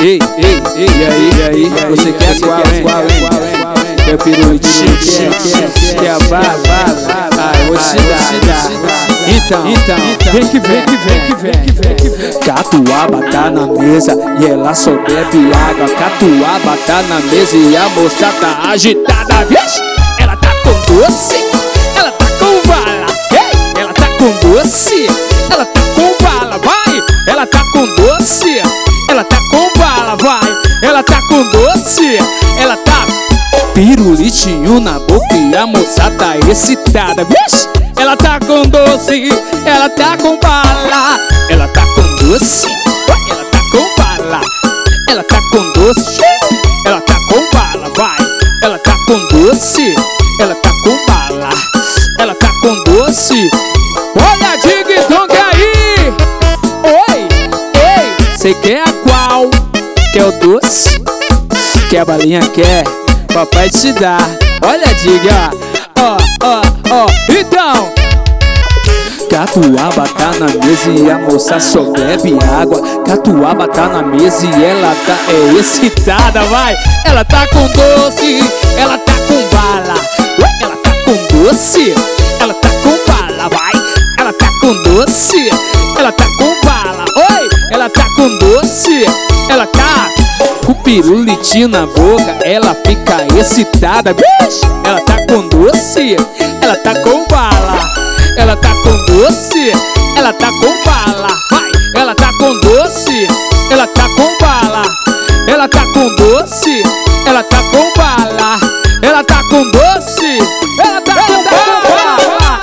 Ei, e aí, você quer qual, hein? Quer pirulitinho, quer a bala? Ah, eu vou te dar. Então, vem que vem. Catuaba tá na mesa e ela só bebe água. Catuaba tá na mesa e a moça tá agitada. Vixe, ela tá com doce, ela tá com bala. Ei, ela tá com doce, ela tá com bala. Vai, ela tá com doce, ela tá com bala. Vai, ela tá com doce, ela tá pirulitinho na boca e a moça tá excitada. Vixe, ela tá com doce, ela tá com bala. Ela tá com doce, ela tá com bala. Ela tá com doce, ela tá com bala. Vai, ela tá com doce, ela tá com bala. Ela tá com doce. Olha a Dig Dong aí. Oi, ei, cê quer a qual? Quer o doce? Quer a balinha? Quer? Papai te dá. Olha a Dig, ó. Então, Catuaba tá na mesa e a moça só bebe água. Catuaba tá na mesa e ela tá excitada. Vai, ela tá com doce, ela tá com bala. Ela tá com doce, ela tá com bala. Vai, ela tá com doce, ela tá com bala. Oi, ela tá com doce, ela tá com pirulitinho na boca, ela fica excitada. Bicho, ela tá com doce, ela tá com bala. Ela tá com doce, ela tá com bala. Vai, ela tá com doce, ela tá com bala. Ela tá com doce, ela tá com bala. Ela tá com doce, ela tá com bala.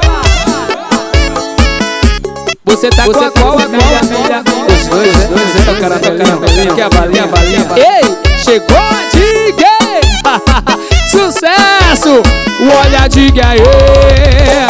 Você tá com qual, amiga? Os dois, o caramelinho, que a balinha. Ei, chegou a Dig! Sucesso! Olha a Dig aí!